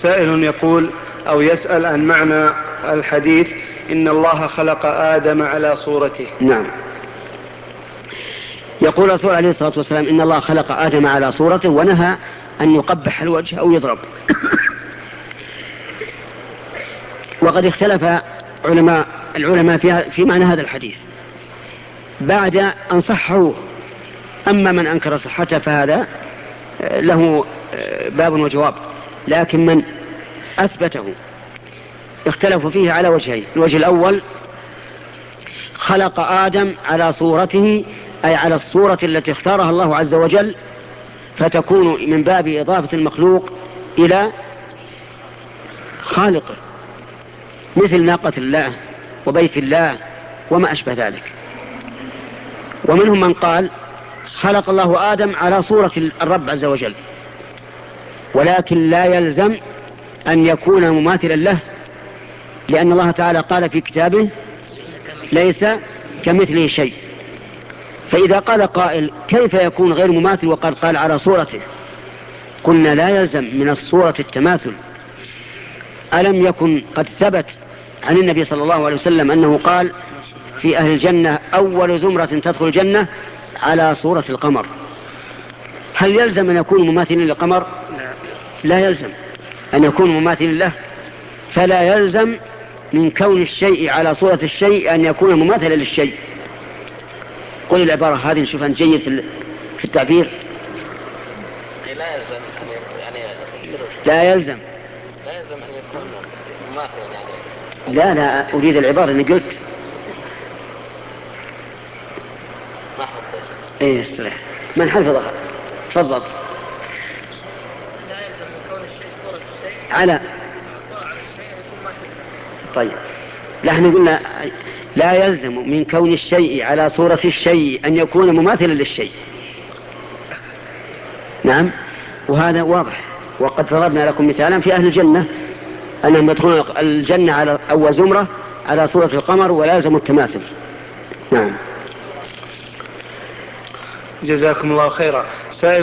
سائل يقول أو يسأل عن معنى الحديث إن الله خلق آدم على صورته. نعم. يقول الرسول عليه الصلاة والسلام إن الله خلق آدم على صورته، ونهى أن يقبح الوجه أو يضرب. وقد اختلف العلماء في معنى هذا الحديث بعد أن صحوه. أما من أنكر صحته فهذا له باب وجواب، لكن من أثبته اختلفوا فيه على وجهين. الوجه الأول: خلق آدم على صورته، أي على الصورة التي اختارها الله عز وجل، فتكون من باب إضافة المخلوق إلى خالقه، مثل ناقة الله وبيت الله وما أشبه ذلك. ومنهم من قال خلق الله آدم على صورة الرب عز وجل، ولكن لا يلزم أن يكون مماثلا له، لأن الله تعالى قال في كتابه ليس كمثله شيء. فإذا قال قائل كيف يكون غير مماثل وقد قال على صورته، قلنا لا يلزم من الصورة التماثل. ألم يكن قد ثبت عن النبي صلى الله عليه وسلم أنه قال في أهل الجنة أول زمرة تدخل الجنة على صورة القمر؟ هل يلزم أن يكون مماثلا للقمر؟ لا يلزم أن يكون مماثلا له. فلا يلزم من كون الشيء على صورة الشيء أن يكون مماثلا للشيء. قل العبارة هذه نشوفها جيد في التعبير. لا يلزم أن يكون مماثلا. لا أريد العبارة اللي قلت. ايه استريح، من حفظها؟ تفضل. على طيب، نحن قلنا لا يلزم من كون الشيء على صورة الشيء أن يكون مماثلا للشيء. نعم، وهذا واضح. وقد ضربنا لكم مثالا في أهل الجنة أنهم يدخلون الجنة على أول زمرة على صورة القمر ولا يلزم التماثل. نعم. جزاكم الله خيرا.